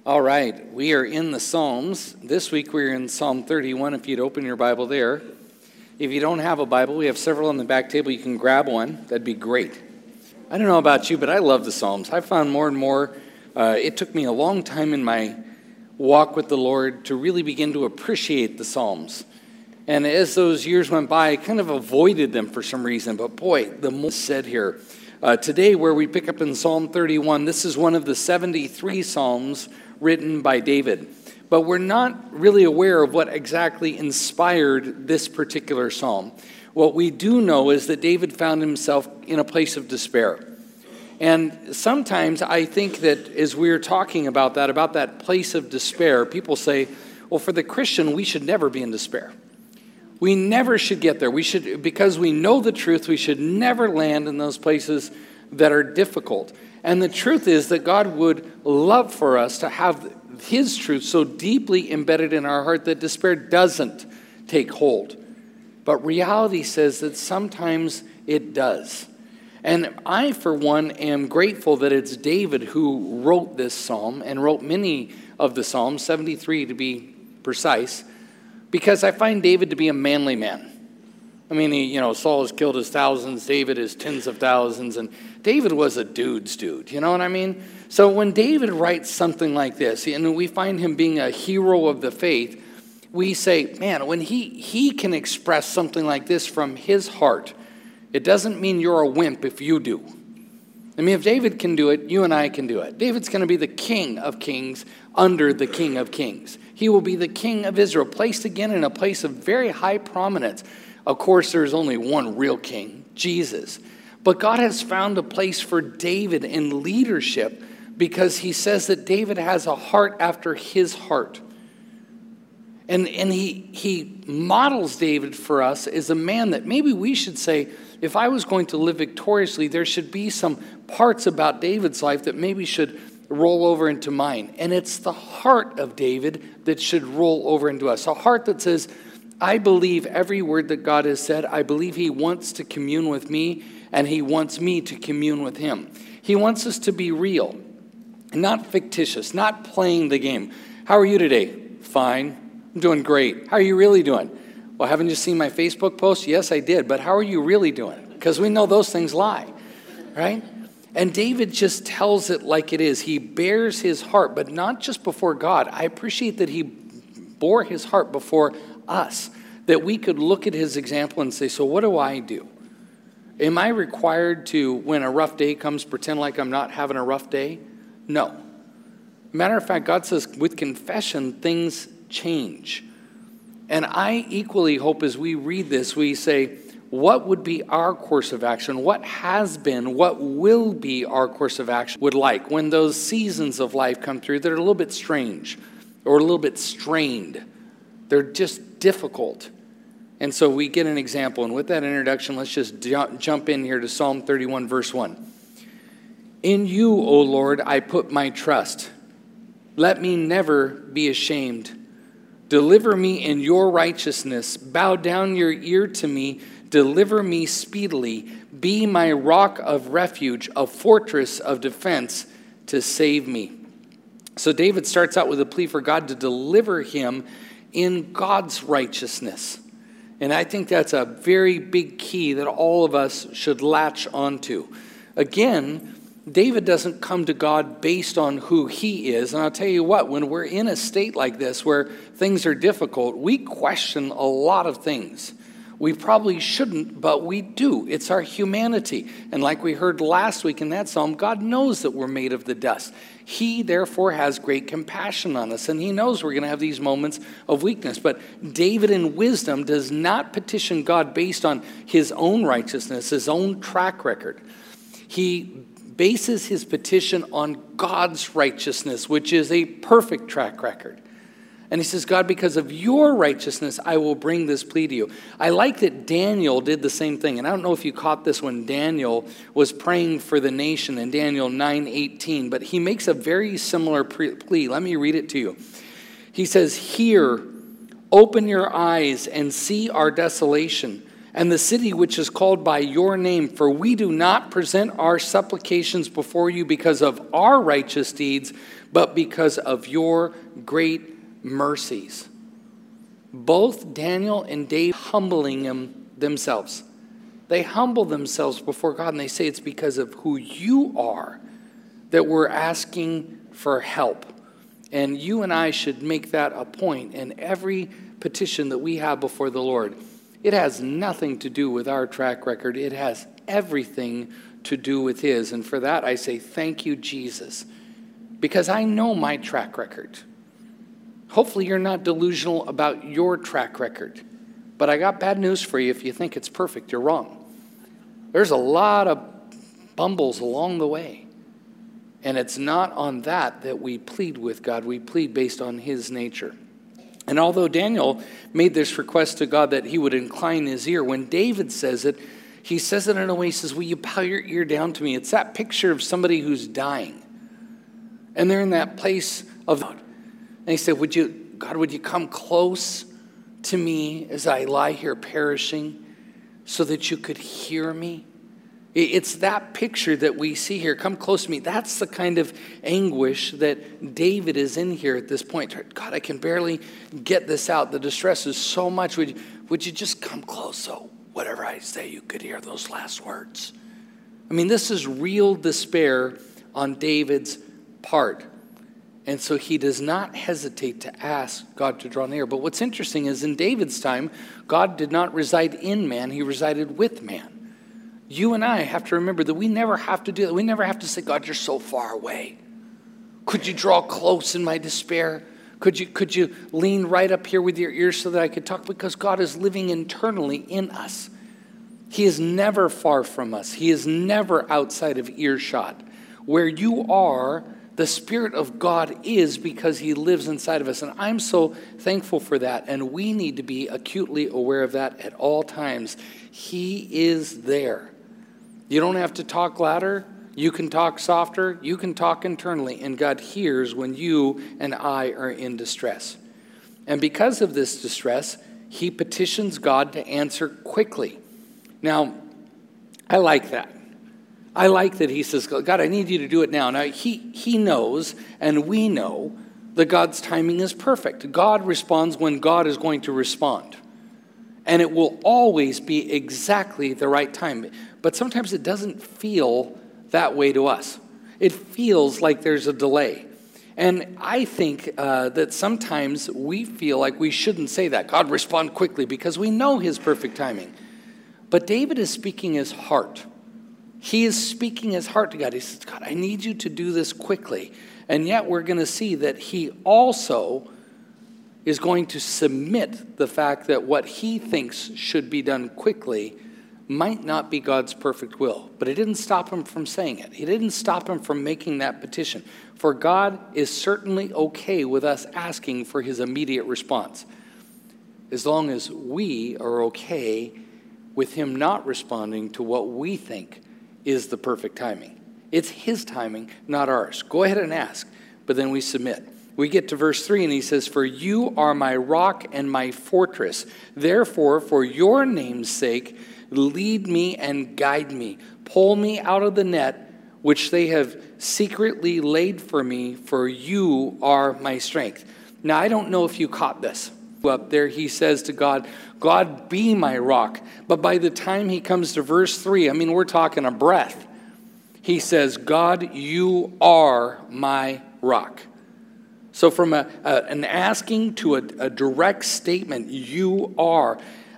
All right, we are in the Psalms. This week we're in Psalm 31, if you'd open your Bible there. If you don't have a Bible, we have several on the back table. You can grab one. That'd be great. I don't know about you, but I love the Psalms. I found more and more, it took me a long time in my walk with the Lord to really begin to appreciate the Psalms. And as those years went by, I kind of avoided them for some reason. But boy, the more said here. Today, where we pick up in Psalm 31, this is one of the 73 Psalms written by David. But we're not really aware of what exactly inspired this particular psalm. What we do know is that David found himself in a place of despair. And sometimes I think that as we're talking about that place of despair, people say, well, for the Christian, we should never be in despair. We never should get there. We should, because we know the truth, we should never land in those places that are difficult. And the truth is that God would love for us to have His truth so deeply embedded in our heart that despair doesn't take hold. But reality says that sometimes it does. And I, for one, am grateful that it's David who wrote this psalm and wrote many of the psalms, 73 to be precise, because I find David to be a manly man. I mean, Saul has killed his thousands, David his tens of thousands, and David was a dude's dude, you know what I mean? So when David writes something like this, and we find him being a hero of the faith, we say, man, when he can express something like this from his heart, it doesn't mean you're a wimp if you do. I mean, if David can do it, you and I can do it. David's going to be the King of Kings under the King of Kings. He will be the King of Israel, placed again in a place of very high prominence. Of course, there's only one real king, Jesus. But God has found a place for David in leadership because he says that David has a heart after his heart. And he models David for us as a man that maybe we should say, if I was going to live victoriously, there should be some parts about David's life that maybe should roll over into mine. And it's the heart of David that should roll over into us. A heart that says, I believe every word that God has said. I believe He wants to commune with me, and He wants me to commune with Him. He wants us to be real, not fictitious, not playing the game. How are you today? Fine. I'm doing great. How are you really doing? Well, haven't you seen my Facebook post? Yes, I did. But how are you really doing? Because we know those things lie, right? And David just tells it like it is. He bears his heart, but not just before God. I appreciate that he bore his heart before us, that we could look at his example and say, so what do I do? Am I required to, when a rough day comes, pretend like I'm not having a rough day? No. Matter of fact, God says with confession, things change. And I equally hope as we read this, we say, what would be our course of action? What has been, what will be our course of action would like when those seasons of life come through that are a little bit strange or a little bit strained. They're just difficult. And so we get an example. And with that introduction, let's just jump in here to Psalm 31, verse 1. In you, O Lord, I put my trust. Let me never be ashamed. Deliver me in your righteousness. Bow down your ear to me. Deliver me speedily. Be my rock of refuge, a fortress of defense to save me. So David starts out with a plea for God to deliver him in God's righteousness. And I think that's a very big key that all of us should latch onto. Again, David doesn't come to God based on who he is. And I'll tell you what, when we're in a state like this where things are difficult, we question a lot of things. We probably shouldn't, but we do. It's our humanity. And like we heard last week in that psalm, God knows that we're made of the dust. He, therefore, has great compassion on us, and he knows we're going to have these moments of weakness. But David, in wisdom, does not petition God based on his own righteousness, his own track record. He bases his petition on God's righteousness, which is a perfect track record. And he says, God, because of your righteousness, I will bring this plea to you. I like that Daniel did the same thing. And I don't know if you caught this when Daniel was praying for the nation in Daniel 9:18, but he makes a very similar plea. Let me read it to you. He says, hear, open your eyes and see our desolation, and the city which is called by your name, for we do not present our supplications before you because of our righteous deeds, but because of your great mercies. Both Daniel and David humbling themselves. They humble themselves before God, and they say it's because of who you are that we're asking for help. And you and I should make that a point in every petition that we have before the Lord. It has nothing to do with our track record. It has everything to do with his. And for that, I say, thank you, Jesus, because I know my track record. Hopefully, you're not delusional about your track record. But I got bad news for you. If you think it's perfect, you're wrong. There's a lot of bumbles along the way. And it's not on that we plead with God. We plead based on his nature. And although Daniel made this request to God that he would incline his ear, when David says it, he says it in a way, he says, will you bow your ear down to me? It's that picture of somebody who's dying. And they're in that place of God. And he said, God, would you come close to me as I lie here perishing so that you could hear me? It's that picture that we see here. Come close to me. That's the kind of anguish that David is in here at this point. God, I can barely get this out. The distress is so much. Would you just come close so whatever I say, you could hear those last words? I mean, this is real despair on David's part. And so he does not hesitate to ask God to draw near. But what's interesting is in David's time, God did not reside in man. He resided with man. You and I have to remember that we never have to do that. We never have to say, God, you're so far away. Could you draw close in my despair? Could you lean right up here with your ears so that I could talk? Because God is living internally in us. He is never far from us. He is never outside of earshot. Where you are, the Spirit of God is, because he lives inside of us. And I'm so thankful for that. And we need to be acutely aware of that at all times. He is there. You don't have to talk louder. You can talk softer. You can talk internally. And God hears when you and I are in distress. And because of this distress, he petitions God to answer quickly. Now, I like that. I like that he says, God, I need you to do it now. Now, he knows, and we know, that God's timing is perfect. God responds when God is going to respond. And it will always be exactly the right time. But sometimes it doesn't feel that way to us. It feels like there's a delay. And I think that sometimes we feel like we shouldn't say that. God, respond quickly, because we know his perfect timing. But David is speaking his heart. He is speaking his heart to God. He says, God, I need you to do this quickly. And yet we're going to see that he also is going to submit the fact that what he thinks should be done quickly might not be God's perfect will. But it didn't stop him from saying it. He didn't stop him from making that petition. For God is certainly okay with us asking for his immediate response, as long as we are okay with him not responding to what we think is the perfect timing. It's his timing, not ours. Go ahead and ask, but then we submit. We get to verse 3, and he says, for you are my rock and my fortress. Therefore, for your name's sake, lead me and guide me. Pull me out of the net which they have secretly laid for me, for you are my strength. Now, I don't know if you caught this. Up there, he says to God, God, be my rock. But by the time he comes to verse 3, I mean, we're talking a breath. He says, God, you are my rock. So from an asking to a direct statement, you are.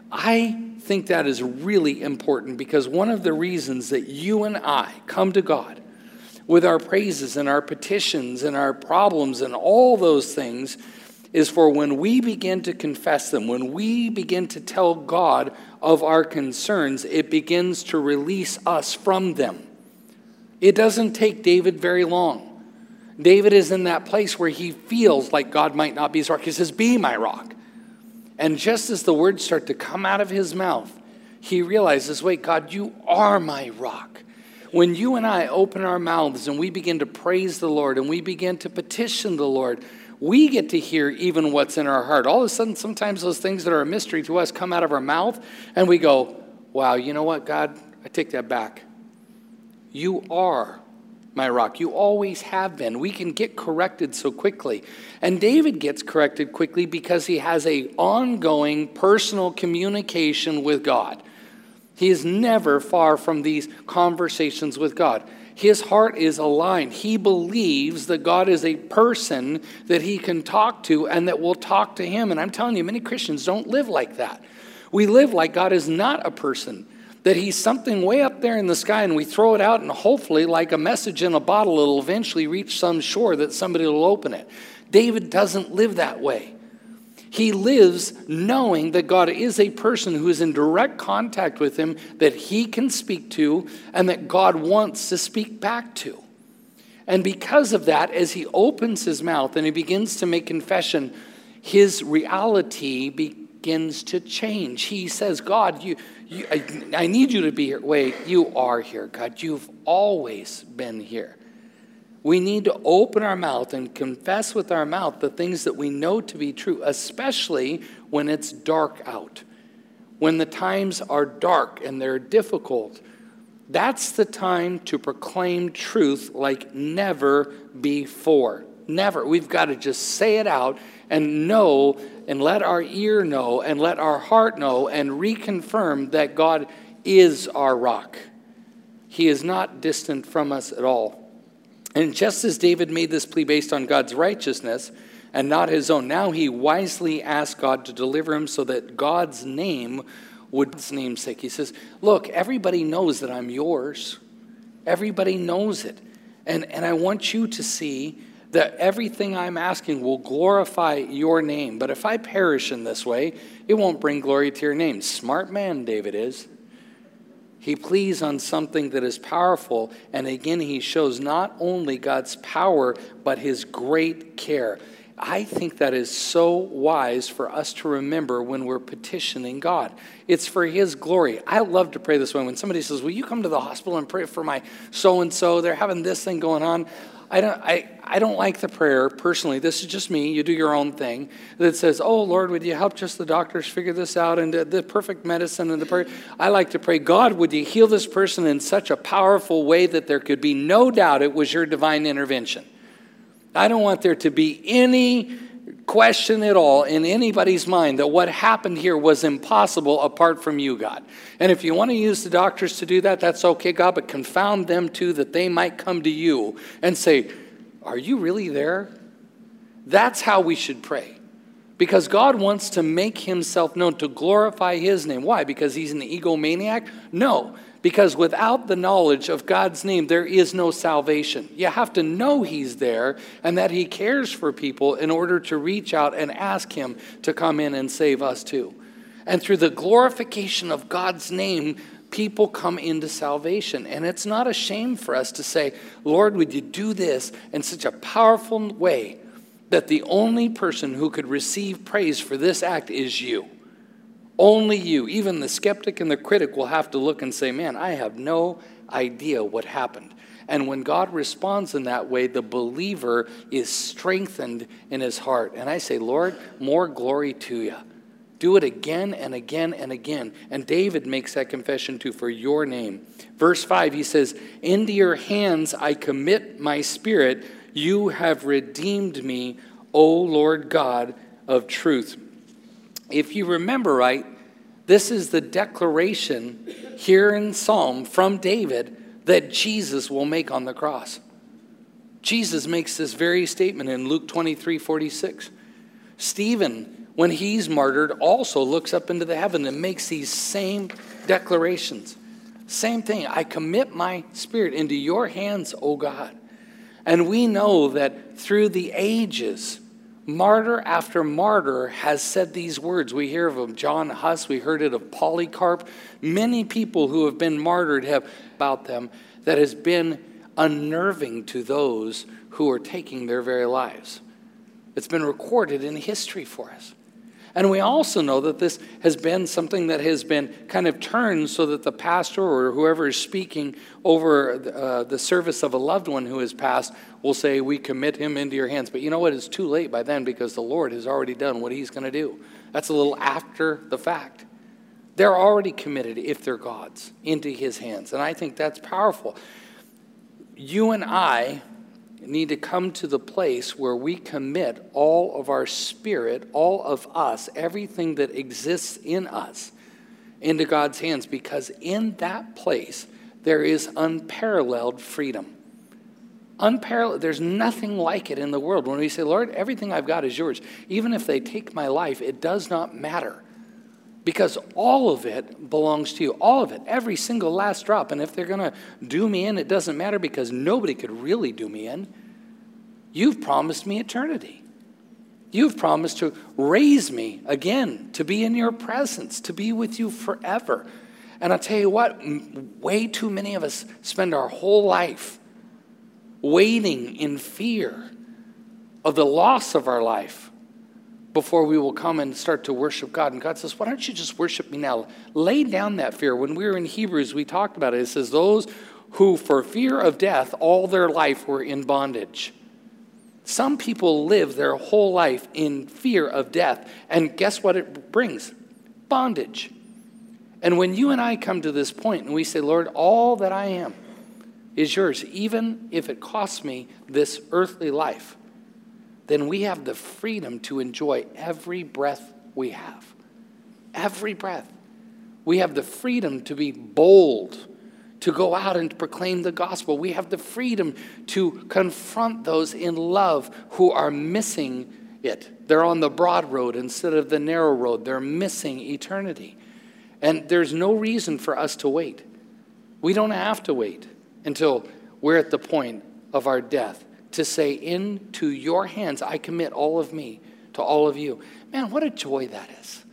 I think that is really important, because one of the reasons that you and I come to God with our praises and our petitions and our problems and all those things is for when we begin to confess them, when we begin to tell God of our concerns, it begins to release us from them. It doesn't take David very long. David is in that place where he feels like God might not be his rock. He says, be my rock. And just as the words start to come out of his mouth, he realizes, wait, God, you are my rock. When you and I open our mouths and we begin to praise the Lord and we begin to petition the Lord, we get to hear even what's in our heart. All of a sudden, sometimes those things that are a mystery to us come out of our mouth and we go, Wow, you know what, God? I take that back. You are my rock. You always have been. We can get corrected so quickly. And David gets corrected quickly because he has an ongoing personal communication with God. He is never far from these conversations with God. His heart is aligned. He believes that God is a person that he can talk to and that will talk to him. And I'm telling you, many Christians don't live like that. We live like God is not a person, that he's something way up there in the sky and we throw it out and hopefully, like a message in a bottle, it'll eventually reach some shore that somebody will open it. David doesn't live that way. He lives knowing that God is a person who is in direct contact with him, that he can speak to, and that God wants to speak back to. And because of that, as he opens his mouth and he begins to make confession, his reality begins to change. He says, God, I need you to be here. Wait, you are here, God. You've always been here. We need to open our mouth and confess with our mouth the things that we know to be true, especially when it's dark out. When the times are dark and they're difficult, that's the time to proclaim truth like never before. Never. We've got to just say it out and know and let our ear know and let our heart know and reconfirm that God is our rock. He is not distant from us at all. And just as David made this plea based on God's righteousness and not his own, now he wisely asked God to deliver him so that God's name would, God's namesake. He says, look, everybody knows that I'm yours. Everybody knows it. And I want you to see that everything I'm asking will glorify your name. But if I perish in this way, it won't bring glory to your name. Smart man, David is. He pleads on something that is powerful, and again, he shows not only God's power, but his great care. I think that is so wise for us to remember when we're petitioning God. It's for his glory. I love to pray this way. When somebody says, will you come to the hospital and pray for my so-and-so? They're having this thing going on. I don't like the prayer, personally. This is just me. You do your own thing. That says, oh, Lord, would you help just the doctors figure this out and the perfect medicine and the prayer. I like to pray, God, would you heal this person in such a powerful way that there could be no doubt it was your divine intervention. I don't want there to be any question at all in anybody's mind that what happened here was impossible apart from you, God. And if you want to use the doctors to do that, that's okay, God, but confound them too, that they might come to you and say, are you really there? That's how we should pray. Because God wants to make himself known, to glorify his name. Why? Because he's an egomaniac? No. Because without the knowledge of God's name, there is no salvation. You have to know he's there and that he cares for people in order to reach out and ask him to come in and save us too. And through the glorification of God's name, people come into salvation. And it's not a shame for us to say, Lord, would you do this in such a powerful way that the only person who could receive praise for this act is you. Only you. Even the skeptic and the critic will have to look and say, man, I have no idea what happened. And when God responds in that way, the believer is strengthened in his heart. And I say, Lord, more glory to you. Do it again and again and again. And David makes that confession too, for your name. Verse 5, he says, into your hands I commit my spirit. You have redeemed me, O Lord God of truth. If you remember right, this is the declaration here in Psalm from David that Jesus will make on the cross. Jesus makes this very statement in Luke 23:46. Stephen, when he's martyred, also looks up into the heaven and makes these same declarations. Same thing. I commit my spirit into your hands, O God. And we know that through the ages, martyr after martyr has said these words. We hear of them. John Huss, we heard it of Polycarp. Many people who have been martyred have about them that has been unnerving to those who are taking their very lives. It's been recorded in history for us. And we also know that this has been something that has been kind of turned so that the pastor or whoever is speaking over the service of a loved one who has passed will say, we commit him into your hands. But you know what? It's too late by then because the Lord has already done what he's going to do. That's a little after the fact. They're already committed, if they're God's, into his hands. And I think that's powerful. You and I need to come to the place where we commit all of our spirit, all of us, everything that exists in us, into God's hands, because in that place there is unparalleled freedom. Unparalleled. There's nothing like it in the world. When we say, Lord, everything I've got is yours. Even if they take my life, it does not matter. Because all of it belongs to you. All of it. Every single last drop. And if they're going to do me in, it doesn't matter, because nobody could really do me in. You've promised me eternity. You've promised to raise me again, to be in your presence, to be with you forever. And I'll tell you what, way too many of us spend our whole life waiting in fear of the loss of our life before we will come and start to worship God. And God says, why don't you just worship me now? Lay down that fear. When we were in Hebrews, we talked about it. It says, those who for fear of death all their life were in bondage. Some people live their whole life in fear of death. And guess what it brings? Bondage. And when you and I come to this point and we say, Lord, all that I am is yours, even if it costs me this earthly life, then we have the freedom to enjoy every breath we have. Every breath. We have the freedom to be bold, to go out and proclaim the gospel. We have the freedom to confront those in love who are missing it. They're on the broad road instead of the narrow road. They're missing eternity. And there's no reason for us to wait. We don't have to wait until we're at the point of our death to say, into your hands I commit all of me to all of you. Man, what a joy that is.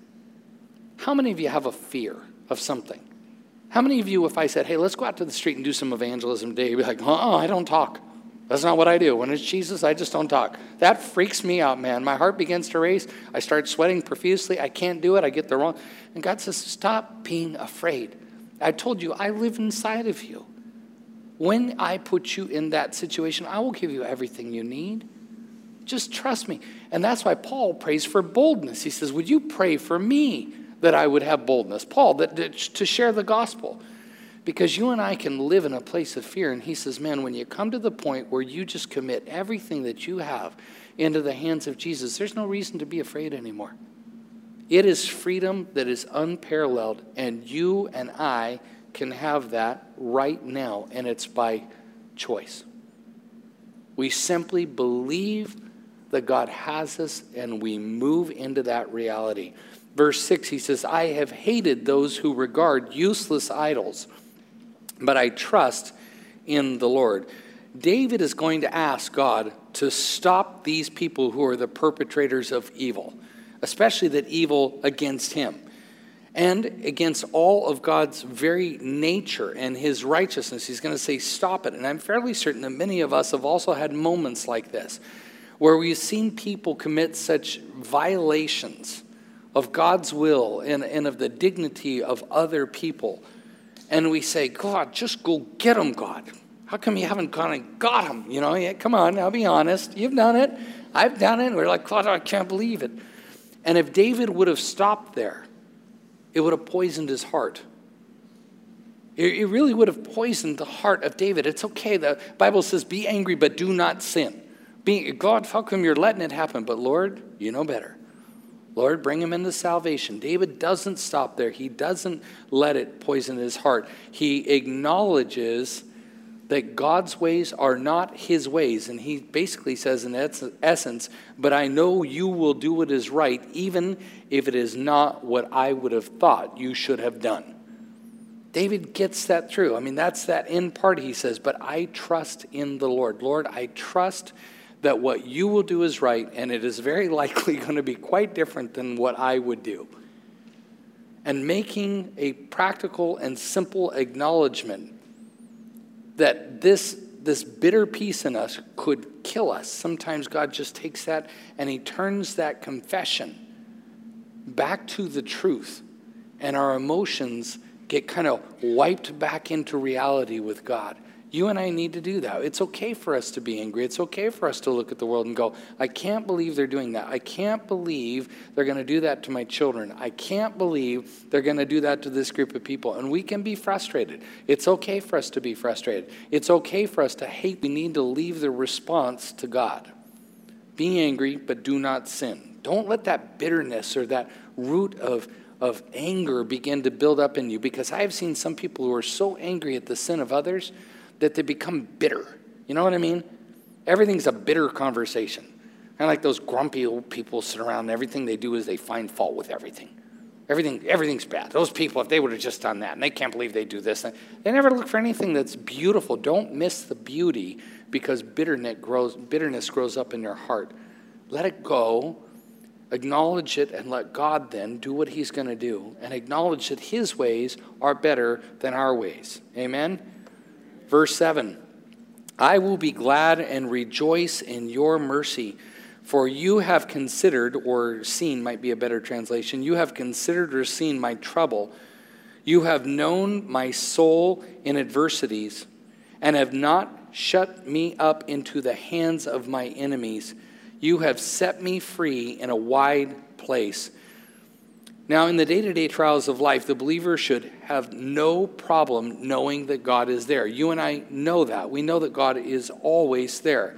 How many of you have a fear of something? How many of you, if I said, hey, let's go out to the street and do some evangelism today, you'd be like, I don't talk. That's not what I do. When it's Jesus, I just don't talk. That freaks me out, man. My heart begins to race. I start sweating profusely. I can't do it. I get the wrong. And God says, stop being afraid. I told you, I live inside of you. When I put you in that situation, I will give you everything you need. Just trust me. And that's why Paul prays for boldness. He says, would you pray for me that I would have boldness? Paul, to share the gospel. Because you and I can live in a place of fear. And he says, man, when you come to the point where you just commit everything that you have into the hands of Jesus, there's no reason to be afraid anymore. It is freedom that is unparalleled. And you and I can have that right now. And it's by choice. We simply believe that God has us and we move into that reality. Verse 6, he says, I have hated those who regard useless idols, but I trust in the Lord. David is going to ask God to stop these people who are the perpetrators of evil, especially that evil against him and against all of God's very nature and his righteousness. He's going to say, stop it. And I'm fairly certain that many of us have also had moments like this, where we've seen people commit such violations of God's will and of the dignity of other people. And we say, God, just go get them, God. How come you haven't gone and got them? Yeah, come on, I'll be honest. You've done it. I've done it. And we're like, God, I can't believe it. And if David would have stopped there, it would have poisoned his heart. It really would have poisoned the heart of David. It's okay. The Bible says, be angry, but do not sin. God, how come you're letting it happen? But Lord, you know better. Lord, bring him into salvation. David doesn't stop there. He doesn't let it poison his heart. He acknowledges that God's ways are not his ways. And he basically says in essence, but I know you will do what is right, even if it is not what I would have thought you should have done. David gets that through. I mean, that's that end part. He says, but I trust in the Lord. Lord, I trust that what you will do is right, and it is very likely going to be quite different than what I would do. And making a practical and simple acknowledgement that this bitter piece in us could kill us. Sometimes God just takes that and he turns that confession back to the truth, and our emotions get kind of wiped back into reality with God. You and I need to do that. It's okay for us to be angry. It's okay for us to look at the world and go, I can't believe they're doing that. I can't believe they're going to do that to my children. I can't believe they're going to do that to this group of people. And we can be frustrated. It's okay for us to be frustrated. It's okay for us to hate. We need to leave the response to God. Be angry, but do not sin. Don't let that bitterness or that root of anger begin to build up in you, because I have seen some people who are so angry at the sin of others that they become bitter. You know what I mean? Everything's a bitter conversation. Kind of like those grumpy old people sit around and everything they do is they find fault with everything. Everything's bad. Those people, if they would have just done that, and they can't believe they do this, they never look for anything that's beautiful. Don't miss the beauty because bitterness grows up in your heart. Let it go. Acknowledge it and let God then do what he's going to do, and acknowledge that his ways are better than our ways. Amen? Verse 7, I will be glad and rejoice in your mercy, for you have considered, or seen might be a better translation, you have considered or seen my trouble. You have known my soul in adversities, and have not shut me up into the hands of my enemies. You have set me free in a wide place. Now, in the day-to-day trials of life, the believer should have no problem knowing that God is there. You and I know that. We know that God is always there.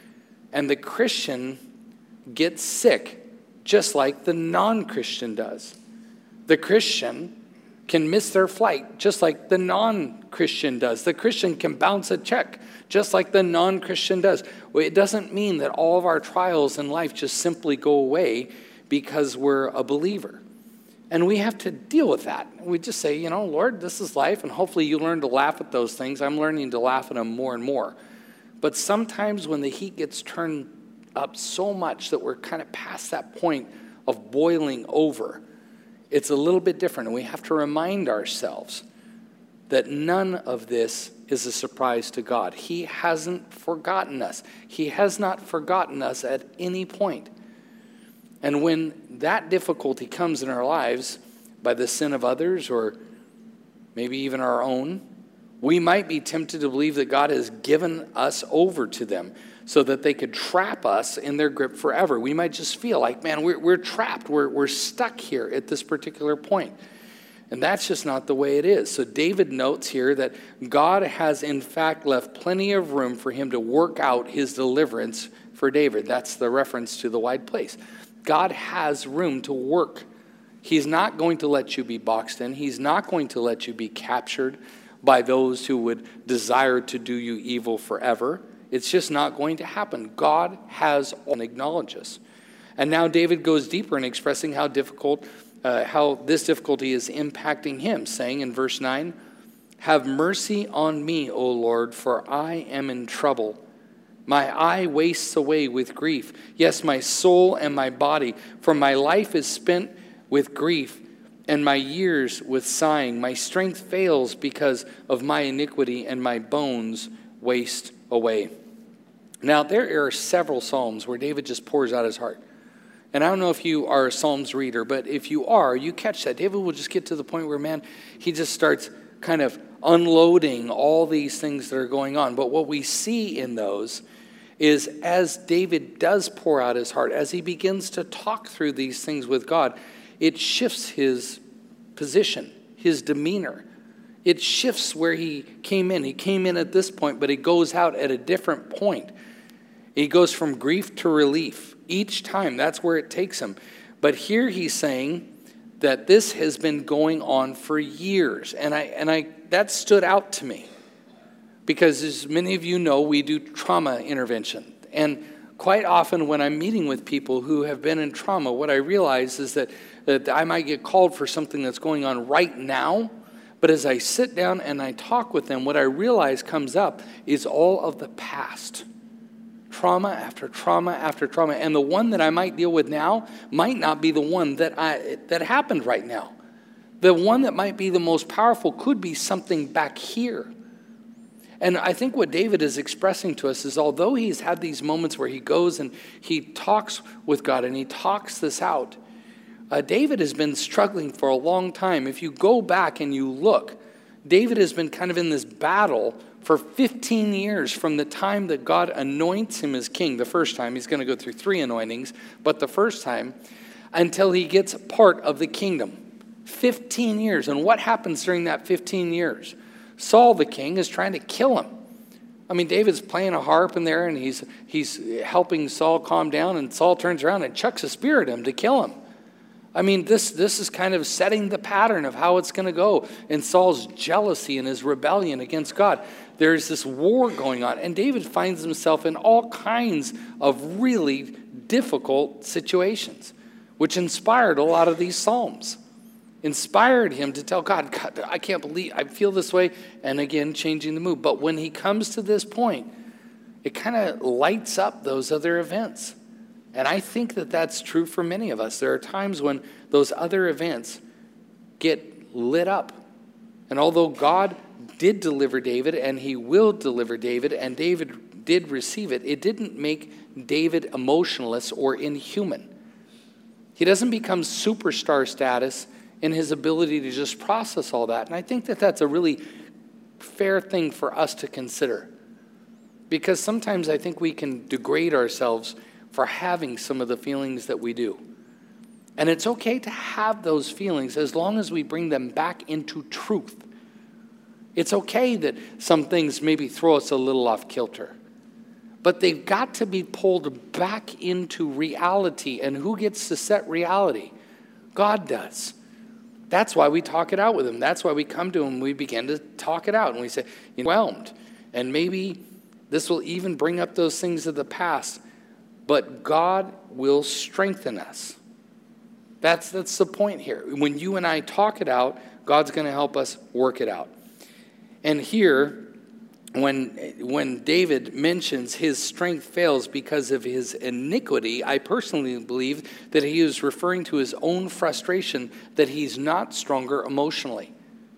And the Christian gets sick just like the non-Christian does. The Christian can miss their flight just like the non-Christian does. The Christian can bounce a check just like the non-Christian does. Well, it doesn't mean that all of our trials in life just simply go away because we're a believer. And we have to deal with that. We just say, you know, Lord, this is life, and hopefully you learn to laugh at those things. I'm learning to laugh at them more and more. But sometimes when the heat gets turned up so much that we're kind of past that point of boiling over, it's a little bit different. And we have to remind ourselves that none of this is a surprise to God. He hasn't forgotten us. He has not forgotten us at any point. And when that difficulty comes in our lives by the sin of others, or maybe even our own, we might be tempted to believe that God has given us over to them so that they could trap us in their grip forever. We might just feel like, man, we're trapped. We're stuck here at this particular point. And that's just not the way it is. So David notes here that God has in fact left plenty of room for him to work out his deliverance for David. That's the reference to the wide place. God has room to work. He's not going to let you be boxed in. He's not going to let you be captured by those who would desire to do you evil forever. It's just not going to happen. God has and acknowledges. And now David goes deeper in expressing how this difficulty is impacting him, saying in verse 9, have mercy on me, O Lord, for I am in trouble. My eye wastes away with grief. Yes, my soul and my body, for my life is spent with grief, and my years with sighing. My strength fails because of my iniquity, and my bones waste away. Now, there are several Psalms where David just pours out his heart. And I don't know if you are a Psalms reader, but if you are, you catch that. David will just get to the point where, man, he just starts kind of unloading all these things that are going on. But what we see in those is as David does pour out his heart, as he begins to talk through these things with God, it shifts his position, his demeanor. It shifts where he came in. He came in at this point, but he goes out at a different point. He goes from grief to relief. Each time, that's where it takes him. But here he's saying that this has been going on for years. And that stood out to me. Because as many of you know, we do trauma intervention. And quite often when I'm meeting with people who have been in trauma, what I realize is that I might get called for something that's going on right now. But as I sit down and I talk with them, what I realize comes up is all of the past. Trauma after trauma after trauma. And the one that I might deal with now might not be the one that happened right now. The one that might be the most powerful could be something back here. And I think what David is expressing to us is although he's had these moments where he goes and he talks with God and he talks this out, David has been struggling for a long time. If you go back and you look, David has been kind of in this battle For 15 years from the time that God anoints him as king, the first time, he's going to go through 3 anointings, but the first time, until he gets part of the kingdom. 15 years. And what happens during that 15 years? Saul, the king, is trying to kill him. I mean, David's playing a harp in there, and he's helping Saul calm down, and Saul turns around and chucks a spear at him to kill him. I mean, this is kind of setting the pattern of how it's going to go. And Saul's jealousy and his rebellion against God. There's this war going on, and David finds himself in all kinds of really difficult situations, which inspired a lot of these psalms. Inspired him to tell God, God, I can't believe I feel this way, and again, changing the mood. But when he comes to this point, it kind of lights up those other events. And I think that that's true for many of us. There are times when those other events get lit up. And although God did deliver David, and he will deliver David, and David did receive it, it didn't make David emotionless or inhuman. He doesn't become superstar status in his ability to just process all that. And I think that that's a really fair thing for us to consider. Because sometimes I think we can degrade ourselves for having some of the feelings that we do. And it's okay to have those feelings as long as we bring them back into truth. It's okay that some things maybe throw us a little off kilter. But they've got to be pulled back into reality. And who gets to set reality? God does. That's why we talk it out with him. That's why we come to him. We begin to talk it out. And we say, you're overwhelmed. And maybe this will even bring up those things of the past. But God will strengthen us. That's the point here. When you and I talk it out, God's going to help us work it out. And here, when David mentions his strength fails because of his iniquity, I personally believe that he is referring to his own frustration, that he's not stronger emotionally.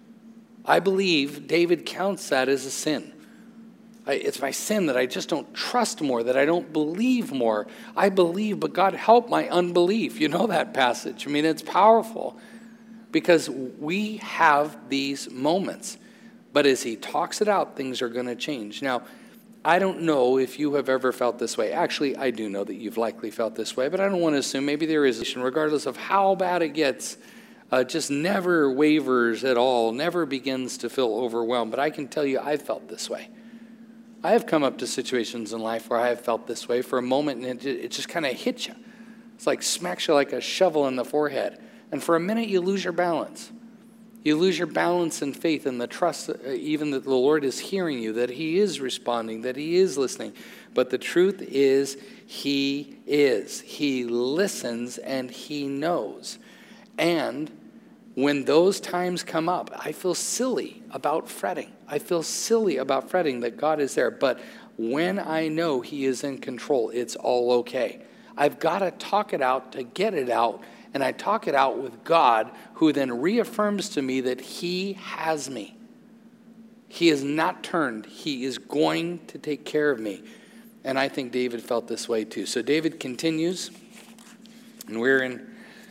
I believe David counts that as a sin. It's my sin that I just don't trust more, that I don't believe more. I believe, but God help my unbelief. You know that passage. I mean, it's powerful because we have these moments. But as he talks it out, things are going to change. Now, I don't know if you have ever felt this way. Actually, I do know that you've likely felt this way, but I don't want to assume. Maybe there is, regardless of how bad it gets, just never wavers at all, never begins to feel overwhelmed. But I can tell you I've felt this way. I have come up to situations in life where I have felt this way for a moment, and it just kind of hits you. It's like smacks you like a shovel in the forehead. And for a minute, you lose your balance. You lose your balance and faith and the trust even that the Lord is hearing you, that he is responding, that he is listening. But the truth is, he is. He listens and he knows. And when those times come up, I feel silly about fretting. I feel silly about fretting that God is there. But when I know he is in control, it's all okay. I've got to talk it out to get it out. And I talk it out with God, who then reaffirms to me that he has me. He is not turned. He is going to take care of me. And I think David felt this way too. So David continues, and we're in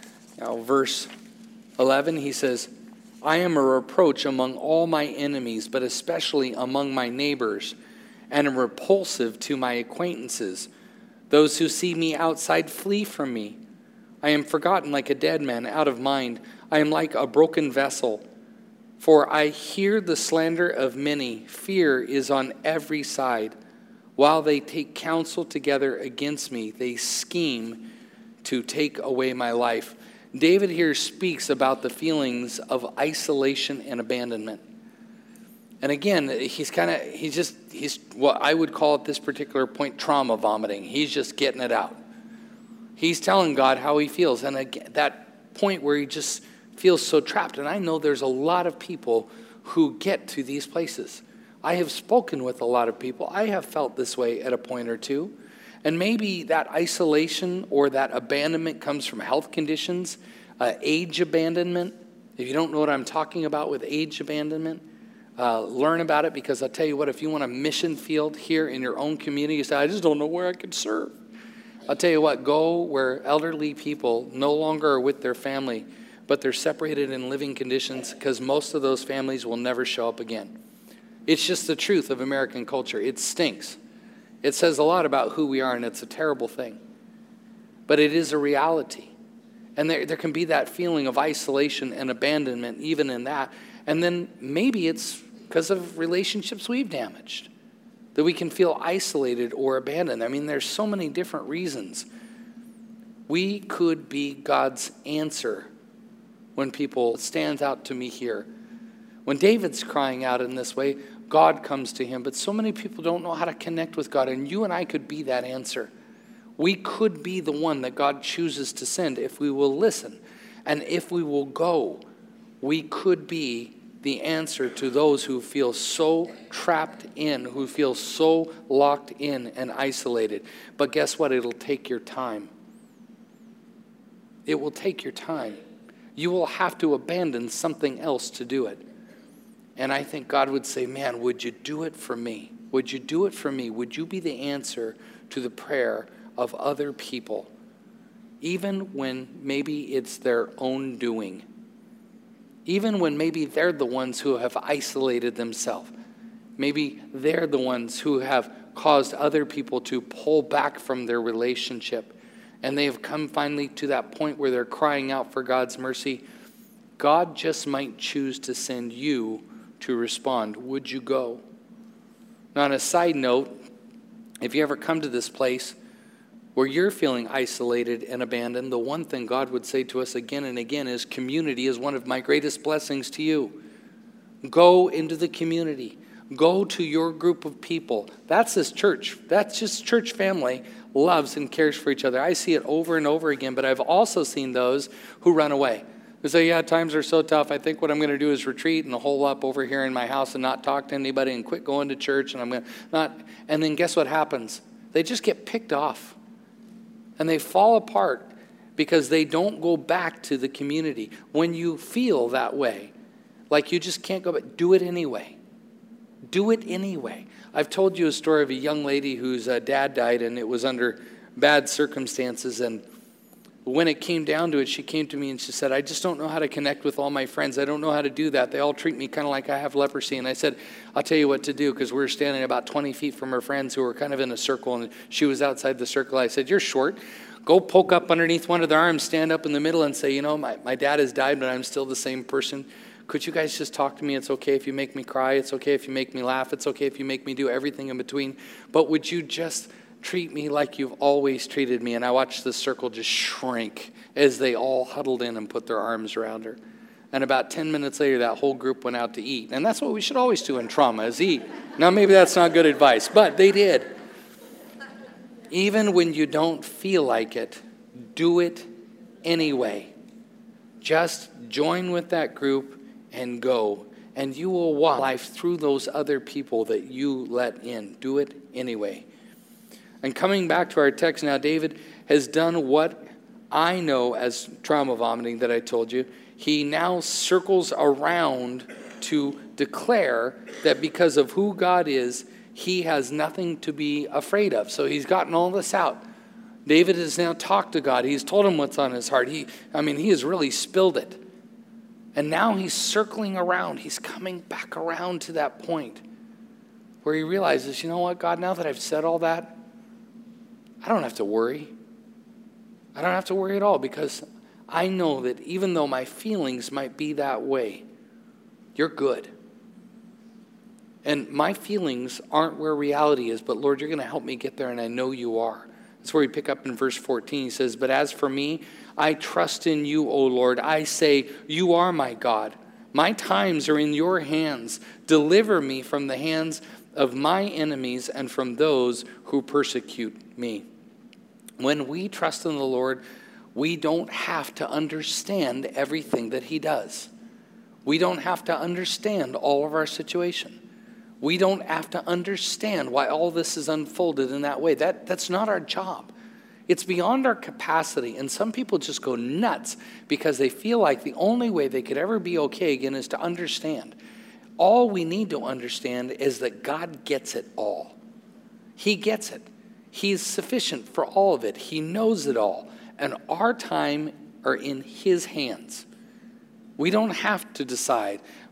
verse 11. He says, I am a reproach among all my enemies, but especially among my neighbors, and am repulsive to my acquaintances. Those who see me outside flee from me. I am forgotten like a dead man, out of mind. I am like a broken vessel. For I hear the slander of many. Fear is on every side. While they take counsel together against me, they scheme to take away my life. David here speaks about the feelings of isolation and abandonment. And again, he's what I would call at this particular point trauma vomiting. He's just getting it out. He's telling God how he feels. And again, that point where he just feels so trapped. And I know there's a lot of people who get to these places. I have spoken with a lot of people. I have felt this way at a point or two. And maybe that isolation or that abandonment comes from health conditions, age abandonment. If you don't know what I'm talking about with age abandonment, learn about it, because I'll tell you what, if you want a mission field here in your own community, you say, I just don't know where I could serve. I'll tell you what, go where elderly people no longer are with their family, but they're separated in living conditions, because most of those families will never show up again. It's just the truth of American culture. It stinks. It says a lot about who we are, and it's a terrible thing. But it is a reality. And there can be that feeling of isolation and abandonment even in that. And then maybe it's because of relationships we've damaged, that we can feel isolated or abandoned. I mean, there's so many different reasons. We could be God's answer when people stand out to me here. When David's crying out in this way, God comes to him. But so many people don't know how to connect with God, and you and I could be that answer. We could be the one that God chooses to send if we will listen. And if we will go, we could be the answer to those who feel so trapped in, who feel so locked in and isolated. But guess what? It'll take your time. It will take your time. You will have to abandon something else to do it. And I think God would say, man, would you do it for me? Would you do it for me? Would you be the answer to the prayer of other people, even when maybe it's their own doing? Even when maybe they're the ones who have isolated themselves. Maybe they're the ones who have caused other people to pull back from their relationship. And they have come finally to that point where they're crying out for God's mercy. God just might choose to send you to respond. Would you go? Now, on a side note, if you ever come to this place where you're feeling isolated and abandoned, the one thing God would say to us again and again is community is one of my greatest blessings to you. Go into the community. Go to your group of people. That's this church. That's just church family loves and cares for each other. I see it over and over again, but I've also seen those who run away. They say, yeah, times are so tough. I think what I'm going to do is retreat and hole up over here in my house and not talk to anybody and quit going to church. And I'm going to not. And then guess what happens? They just get picked off. And they fall apart because they don't go back to the community. When you feel that way, like you just can't go back, do it anyway. Do it anyway. I've told you a story of a young lady whose dad died, and it was under bad circumstances. And when it came down to it, she came to me and she said, I just don't know how to connect with all my friends. I don't know how to do that. They all treat me kind of like I have leprosy. And I said, I'll tell you what to do, because we were standing about 20 feet from her friends who were kind of in a circle, and she was outside the circle. I said, you're short. Go poke up underneath one of their arms, stand up in the middle and say, you know, my dad has died, but I'm still the same person. Could you guys just talk to me? It's okay if you make me cry. It's okay if you make me laugh. It's okay if you make me do everything in between. But would you just treat me like you've always treated me? And I watched the circle just shrink as they all huddled in and put their arms around her. And about 10 minutes later, that whole group went out to eat. And that's what we should always do in trauma, is eat. Now, maybe that's not good advice, but they did. Even when you don't feel like it, do it anyway. Just join with that group and go. And you will walk life through those other people that you let in. Do it anyway. And coming back to our text now, David has done what I know as trauma vomiting that I told you. He now circles around to declare that because of who God is, he has nothing to be afraid of. So he's gotten all this out. David has now talked to God. He's told him what's on his heart. He has really spilled it. And now he's circling around. He's coming back around to that point where he realizes, you know what, God, now that I've said all that, I don't have to worry. I don't have to worry at all, because I know that even though my feelings might be that way, you're good. And my feelings aren't where reality is, but Lord, you're going to help me get there, and I know you are. That's where we pick up in verse 14. He says, but as for me, I trust in you, O Lord. I say, you are my God. My times are in your hands. Deliver me from the hands of my enemies and from those who persecute me. When we trust in the Lord, we don't have to understand everything that he does. We don't have to understand all of our situation. We don't have to understand why all this is unfolded in that way. That's not our job. It's beyond our capacity. And some people just go nuts because they feel like the only way they could ever be okay again is to understand. All we need to understand is that God gets it all. He gets it. He's sufficient for all of it. He knows it all. And our time are in his hands. We don't have to decide.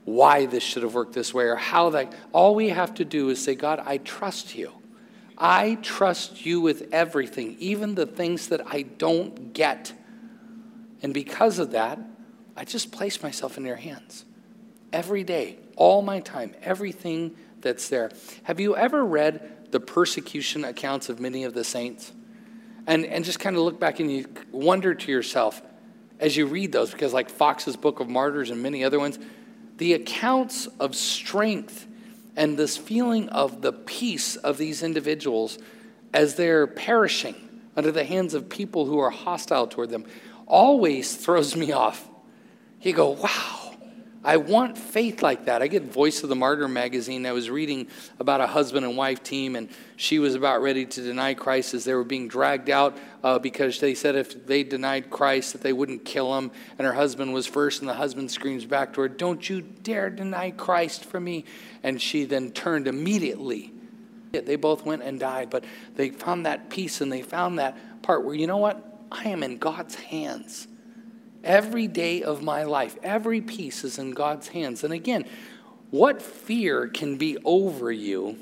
why this should have worked this way or how that. All we have to do is say, God, I trust you. I trust you with everything, even the things that I don't get. And because of that, I just place myself in your hands. Every day, all my time, everything that's there. Have you ever read the persecution accounts of many of the saints? And just kind of look back and you wonder to yourself as you read those, because like Fox's Book of Martyrs and many other ones, the accounts of strength and this feeling of the peace of these individuals as they're perishing under the hands of people who are hostile toward them always throws me off. You go, wow. I want faith like that. I get Voice of the Martyr magazine. I was reading about a husband and wife team, and she was about ready to deny Christ as they were being dragged out because they said if they denied Christ that they wouldn't kill him. And her husband was first, and the husband screams back to her, "Don't you dare deny Christ for me." And she then turned immediately. They both went and died, but they found that peace, and they found that part where, you know what? I am in God's hands. Every day of my life, every piece is in God's hands. And again, what fear can be over you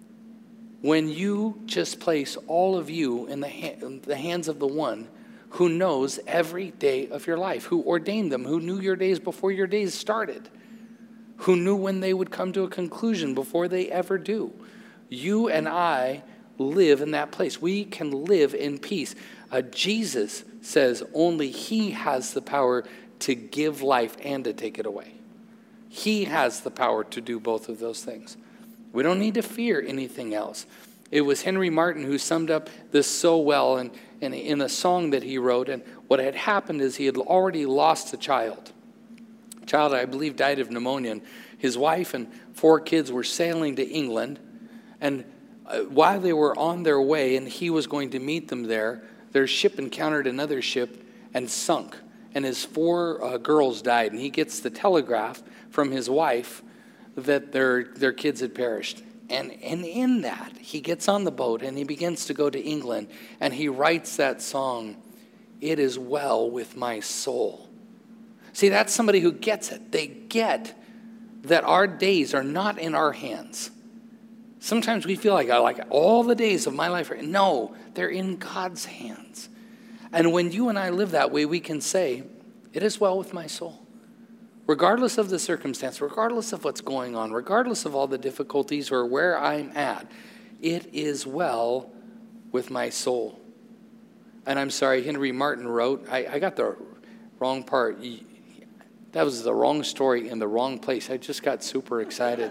when you just place all of you in the hands of the one who knows every day of your life, who ordained them, who knew your days before your days started, who knew when they would come to a conclusion before they ever do. You and I live in that place. We can live in peace. Jesus says only he has the power to give life and to take it away. He has the power to do both of those things. We don't need to fear anything else. It was Henry Martin who summed up this so well in a song that he wrote. And what had happened is he had already lost a child. A child, I believe, died of pneumonia. And his wife and 4 kids were sailing to England. And while they were on their way and he was going to meet them there, their ship encountered another ship and sunk. And his 4 girls died. And he gets the telegraph from his wife that their kids had perished. And in that, he gets on the boat and he begins to go to England. And he writes that song, "It is well with my soul." See, that's somebody who gets it. They get that our days are not in our hands. Sometimes we feel like all the days of my life are, no, they're in God's hands. And when you and I live that way, we can say, it is well with my soul. Regardless of the circumstance, regardless of what's going on, regardless of all the difficulties or where I'm at, it is well with my soul. And I'm sorry, Henry Martin wrote, I got the wrong part. That was the wrong story in the wrong place. I just got super excited.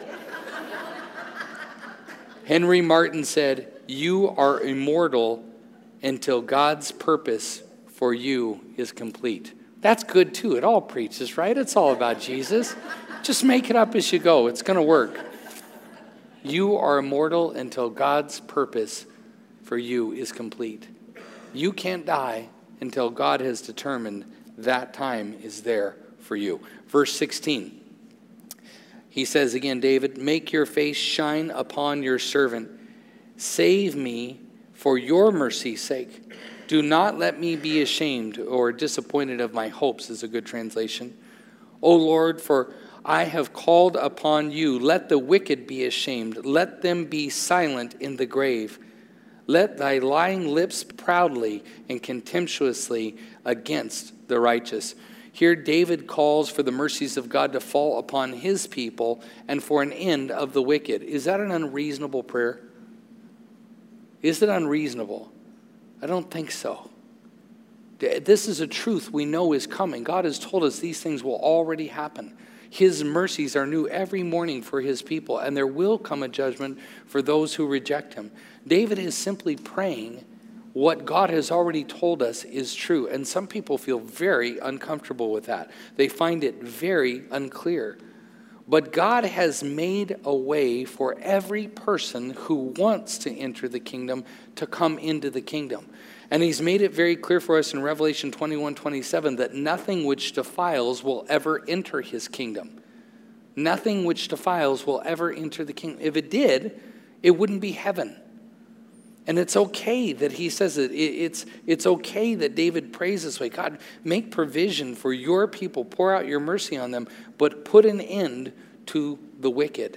Henry Martin said, "You are immortal until God's purpose for you is complete." That's good too. It all preaches, right? It's all about Jesus. Just make it up as you go. It's going to work. You are immortal until God's purpose for you is complete. You can't die until God has determined that time is there for you. Verse 16. He says again, David, "Make your face shine upon your servant. Save me for your mercy's sake. Do not let me be ashamed or disappointed of my hopes," is a good translation. "O Lord, for I have called upon you. Let the wicked be ashamed. Let them be silent in the grave. Let thy lying lips proudly and contemptuously against the righteous." Here David calls for the mercies of God to fall upon his people and for an end of the wicked. Is that an unreasonable prayer? Is it unreasonable? I don't think so. This is a truth we know is coming. God has told us these things will already happen. His mercies are new every morning for his people, and there will come a judgment for those who reject him. David is simply praying what God has already told us is true. And some people feel very uncomfortable with that. They find it very unclear. But God has made a way for every person who wants to enter the kingdom to come into the kingdom. And he's made it very clear for us in Revelation 21:27 that nothing which defiles will ever enter his kingdom. Nothing which defiles will ever enter the kingdom. If it did, it wouldn't be heaven. And it's okay that he says it. It's okay that David prays this way. God, make provision for your people. Pour out your mercy on them, but put an end to the wicked.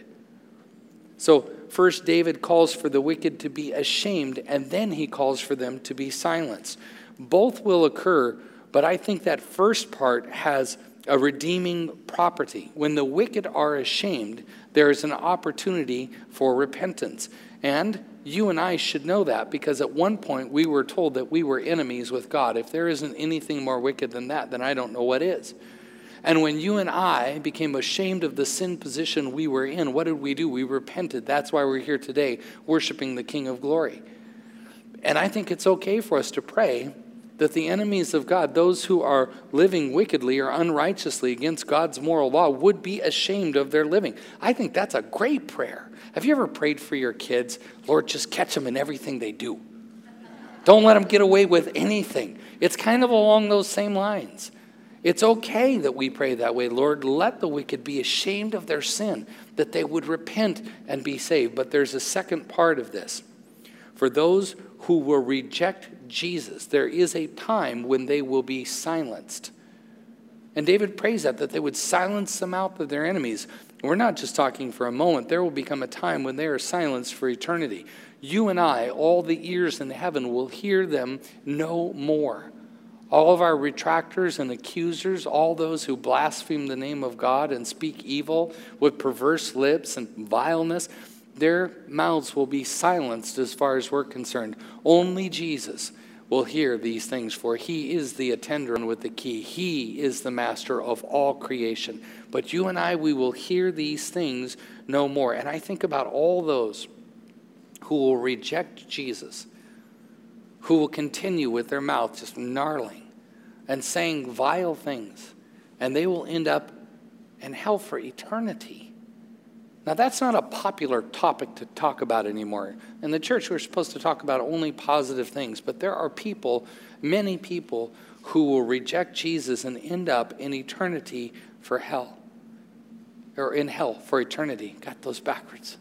So first David calls for the wicked to be ashamed, and then he calls for them to be silenced. Both will occur, but I think that first part has a redeeming property. When the wicked are ashamed, there is an opportunity for repentance. And you and I should know that, because at one point we were told that we were enemies with God. If there isn't anything more wicked than that, then I don't know what is. And when you and I became ashamed of the sin position we were in, what did we do? We repented. That's why we're here today, worshiping the King of Glory. And I think it's okay for us to pray that the enemies of God, those who are living wickedly or unrighteously against God's moral law, would be ashamed of their living. I think that's a great prayer. Have you ever prayed for your kids? Lord, just catch them in everything they do. Don't let them get away with anything. It's kind of along those same lines. It's okay that we pray that way. Lord, let the wicked be ashamed of their sin, that they would repent and be saved. But there's a second part of this. For those who will reject Jesus, there is a time when they will be silenced. And David prays that they would silence the mouth of their enemies. We're not just talking for a moment. There will become a time when they are silenced for eternity. You and I, all the ears in heaven, will hear them no more. All of our retractors and accusers, all those who blaspheme the name of God and speak evil with perverse lips and vileness, their mouths will be silenced as far as we're concerned. Only Jesus will hear these things, for he is the attender with the key. He is the master of all creation. But you and I, we will hear these things no more. And I think about all those who will reject Jesus, who will continue with their mouth just gnarling and saying vile things, and they will end up in hell for eternity. Now, that's not a popular topic to talk about anymore. In the church, we're supposed to talk about only positive things, but there are people, many people, who will reject Jesus and end up in eternity for hell, or in hell for eternity. Got those backwards.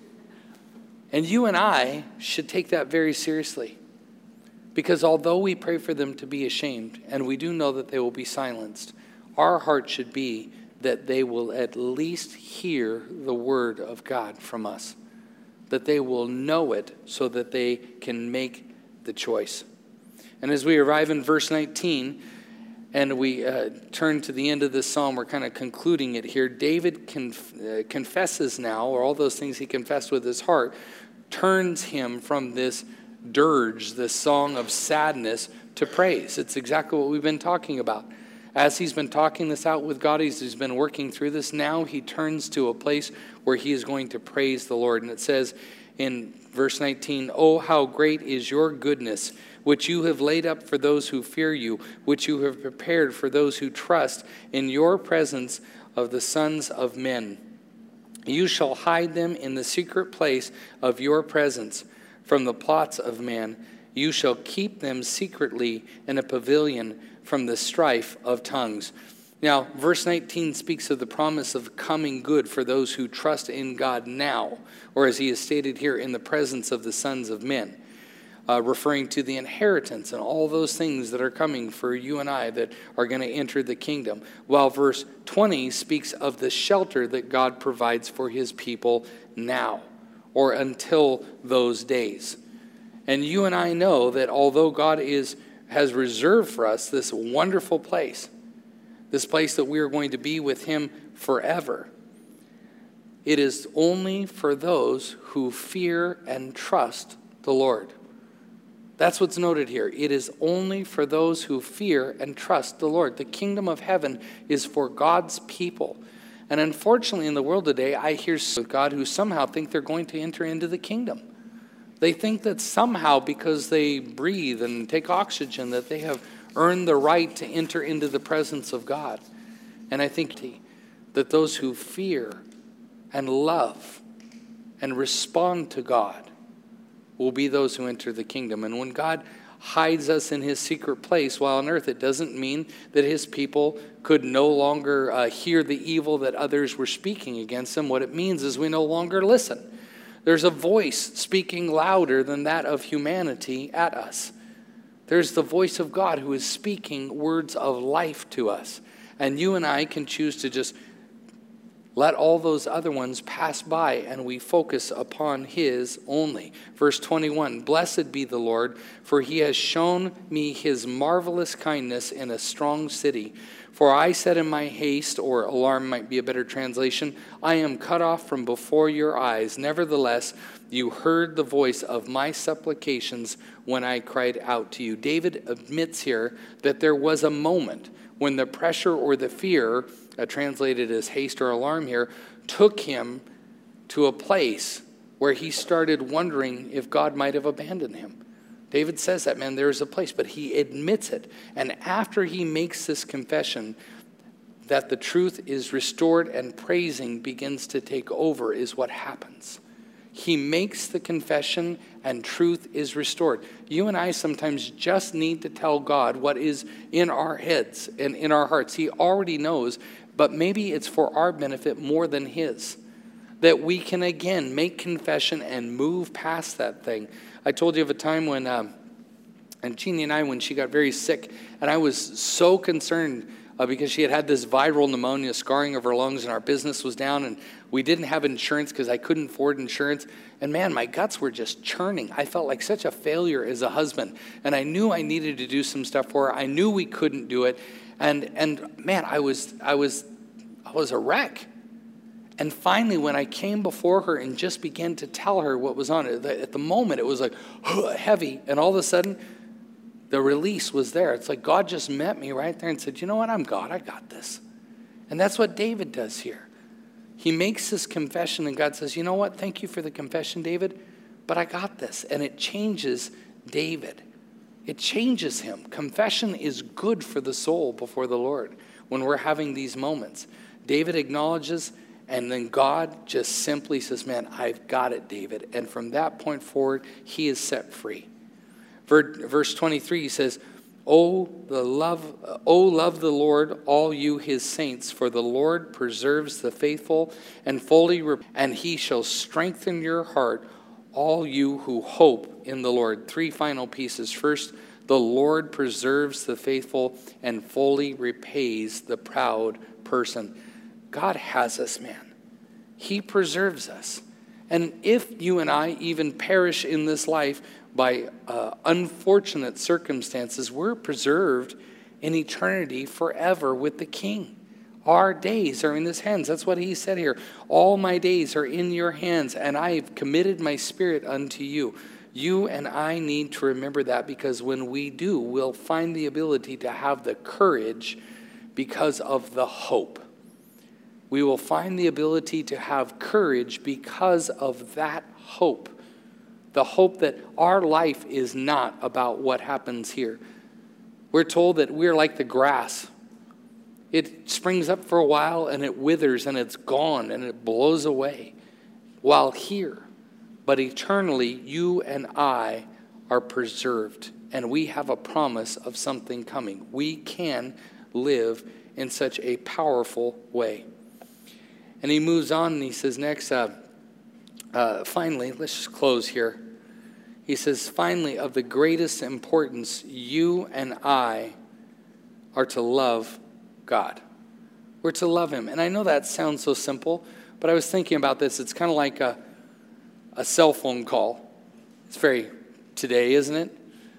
And you and I should take that very seriously. Because although we pray for them to be ashamed, and we do know that they will be silenced, our heart should be that they will at least hear the word of God from us. That they will know it so that they can make the choice. And as we arrive in verse 19, and we turn to the end of this psalm, we're kind of concluding it here. David confesses now, or all those things he confessed with his heart, turns him from this dirge, this song of sadness, to praise. It's exactly what we've been talking about. As he's been talking this out with God, he's been working through this. Now he turns to a place where he is going to praise the Lord. And it says in verse 19, "Oh, how great is your goodness, which you have laid up for those who fear you, which you have prepared for those who trust in your presence of the sons of men. You shall hide them in the secret place of your presence from the plots of man. You shall keep them secretly in a pavilion from the strife of tongues." Now, verse 19 speaks of the promise of coming good for those who trust in God now, or as he is stated here, in the presence of the sons of men, referring to the inheritance and all those things that are coming for you and I that are going to enter the kingdom. While verse 20 speaks of the shelter that God provides for his people now, or until those days. And you and I know that although God has reserved for us this wonderful place, this place that we are going to be with him forever, it is only for those who fear and trust the Lord. That's what's noted here. It is only for those who fear and trust the Lord. The kingdom of heaven is for God's people. And unfortunately, in the world today, I hear with God who somehow think they're going to enter into the kingdom. They think that somehow, because they breathe and take oxygen, that they have earned the right to enter into the presence of God. And I think that those who fear and love and respond to God will be those who enter the kingdom. And when God hides us in his secret place while on earth, it doesn't mean that his people could no longer hear the evil that others were speaking against them. What it means is we no longer listen. There's a voice speaking louder than that of humanity at us. There's the voice of God who is speaking words of life to us. And you and I can choose to just let all those other ones pass by, and we focus upon his only. Verse 21, blessed be the Lord, for he has shown me his marvelous kindness in a strong city. For I said in my haste, or alarm might be a better translation, I am cut off from before your eyes. Nevertheless, you heard the voice of my supplications when I cried out to you. David admits here that there was a moment when the pressure or the fear, translated as haste or alarm here, took him to a place where he started wondering if God might have abandoned him. David says that, man, there is a place, but he admits it. And after he makes this confession that the truth is restored and praising begins to take over is what happens. He makes the confession and truth is restored. You and I sometimes just need to tell God what is in our heads and in our hearts. He already knows, but maybe it's for our benefit more than his. That we can again make confession and move past that thing. I told you of a time when, and Jeannie and I, when she got very sick, and I was so concerned because she had this viral pneumonia scarring of her lungs, and our business was down, and we didn't have insurance because I couldn't afford insurance. And man, my guts were just churning. I felt like such a failure as a husband, and I knew I needed to do some stuff for her. I knew we couldn't do it, and man, I was a wreck. And finally, when I came before her and just began to tell her what was on it, at the moment it was like heavy, and all of a sudden, the release was there. It's like God just met me right there and said, you know what, I'm God, I got this. And that's what David does here. He makes this confession and God says, you know what, thank you for the confession, David, but I got this. And it changes David. It changes him. Confession is good for the soul before the Lord when we're having these moments. David acknowledges, and then God just simply says, man, I've got it, David. And from that point forward, he is set free. Verse 23, he says, love the Lord, all you his saints, for the Lord preserves the faithful and and he shall strengthen your heart, all you who hope in the Lord. Three final pieces. First, the Lord preserves the faithful and fully repays the proud person. God has us, man. He preserves us. And if you and I even perish in this life by unfortunate circumstances, we're preserved in eternity forever with the King. Our days are in his hands. That's what he said here. All my days are in your hands, and I have committed my spirit unto you. You and I need to remember that, because when we do, we'll find the ability to have the courage because of the hope. We will find the ability to have courage because of that hope. The hope that our life is not about what happens here. We're told that we're like the grass. It springs up for a while and it withers and it's gone and it blows away. While here, but eternally, you and I are preserved, and we have a promise of something coming. We can live in such a powerful way. And he moves on and he says next, finally, let's just close here. He says, finally, of the greatest importance, you and I are to love God. We're to love him. And I know that sounds so simple, but I was thinking about this. It's kind of like a cell phone call. It's very today, isn't it?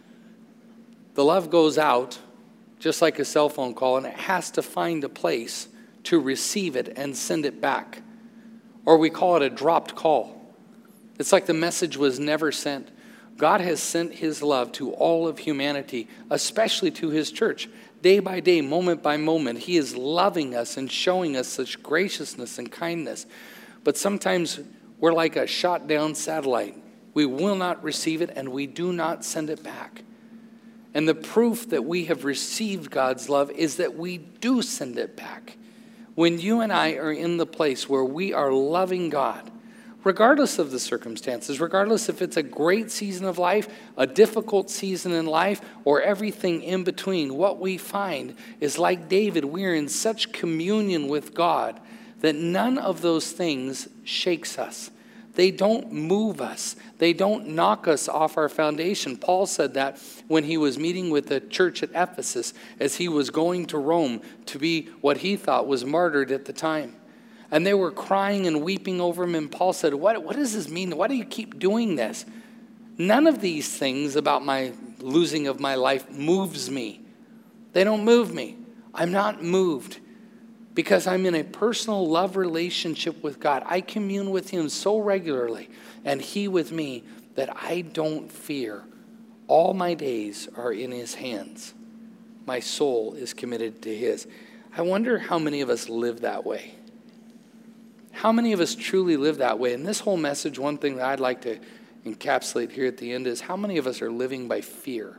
The love goes out just like a cell phone call, and it has to find a place to receive it and send it back. Or we call it a dropped call. It's like the message was never sent. God has sent his love to all of humanity, especially to his church. Day by day, moment by moment, he is loving us and showing us such graciousness and kindness. But sometimes we're like a shot down satellite. We will not receive it and we do not send it back. And the proof that we have received God's love is that we do send it back. When you and I are in the place where we are loving God, regardless of the circumstances, regardless if it's a great season of life, a difficult season in life, or everything in between, what we find is like David, we are in such communion with God that none of those things shakes us. they don't move us. They don't knock us off our foundation. Paul said that when he was meeting with the church at Ephesus as he was going to Rome to be what he thought was martyred at the time. And they were crying and weeping over him. And Paul said, what does this mean? Why do you keep doing this? None of these things about my losing of my life moves me. They don't move me. I'm not moved because I'm in a personal love relationship with God. I commune with him so regularly and he with me that I don't fear. All my days are in his hands. My soul is committed to his. I wonder how many of us live that way. How many of us truly live that way? And this whole message, one thing that I'd like to encapsulate here at the end is how many of us are living by fear?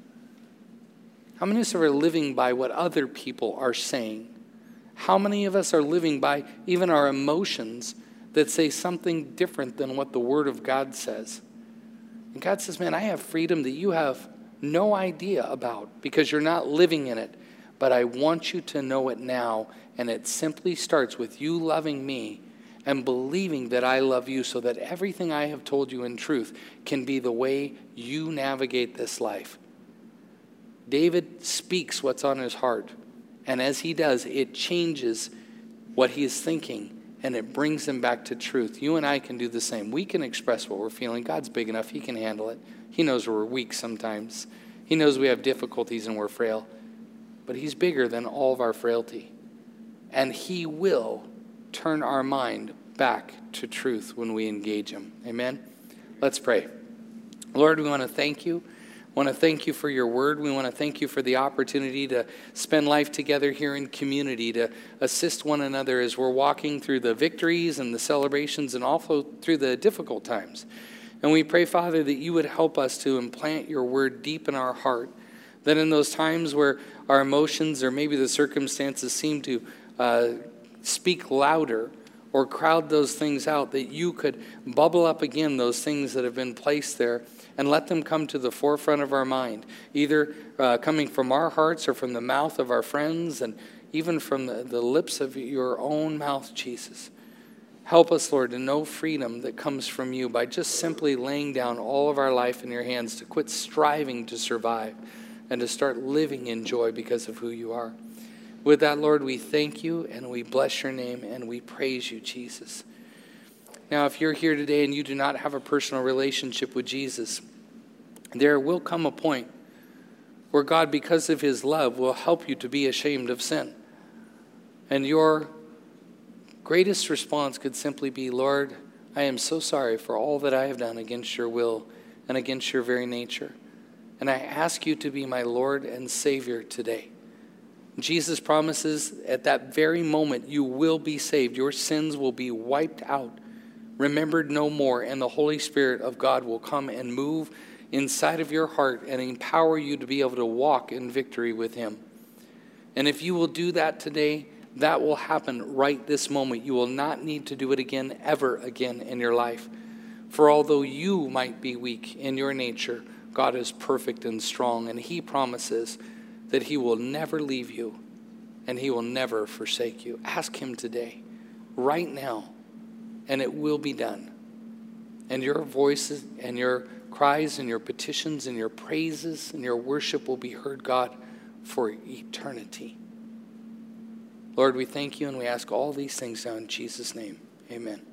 How many of us are living by what other people are saying? How many of us are living by even our emotions that say something different than what the Word of God says? And God says, man, I have freedom that you have no idea about because you're not living in it. But I want you to know it now. And it simply starts with you loving me and believing that I love you so that everything I have told you in truth can be the way you navigate this life. David speaks what's on his heart. And as he does, it changes what he is thinking. And it brings him back to truth. You and I can do the same. We can express what we're feeling. God's big enough. He can handle it. He knows we're weak sometimes. He knows we have difficulties and we're frail. But he's bigger than all of our frailty. And he will turn our mind back to truth when we engage him. Amen? Let's pray. Lord, we want to thank you. We want to thank you for your word. We want to thank you for the opportunity to spend life together here in community, to assist one another as we're walking through the victories and the celebrations and also through the difficult times. And we pray, Father, that you would help us to implant your word deep in our heart, that in those times where our emotions or maybe the circumstances seem to speak louder or crowd those things out, that you could bubble up again those things that have been placed there and let them come to the forefront of our mind, either coming from our hearts or from the mouth of our friends and even from the lips of your own mouth, Jesus. Help us, Lord, to know freedom that comes from you by just simply laying down all of our life in your hands, to quit striving to survive and to start living in joy because of who you are. With that, Lord, we thank you and we bless your name and we praise you, Jesus. Now, if you're here today and you do not have a personal relationship with Jesus, there will come a point where God, because of his love, will help you to be ashamed of sin. And your greatest response could simply be, Lord, I am so sorry for all that I have done against your will and against your very nature. And I ask you to be my Lord and Savior today. Jesus promises at that very moment you will be saved. Your sins will be wiped out, remembered no more, and the Holy Spirit of God will come and move inside of your heart and empower you to be able to walk in victory with him. And if you will do that today, that will happen right this moment. You will not need to do it again, ever again in your life. For although you might be weak in your nature, God is perfect and strong, and he promises that he will never leave you and he will never forsake you. Ask him today, right now, and it will be done. And your voices and your cries and your petitions and your praises and your worship will be heard, God, for eternity. Lord, we thank you and we ask all these things now in Jesus' name. Amen.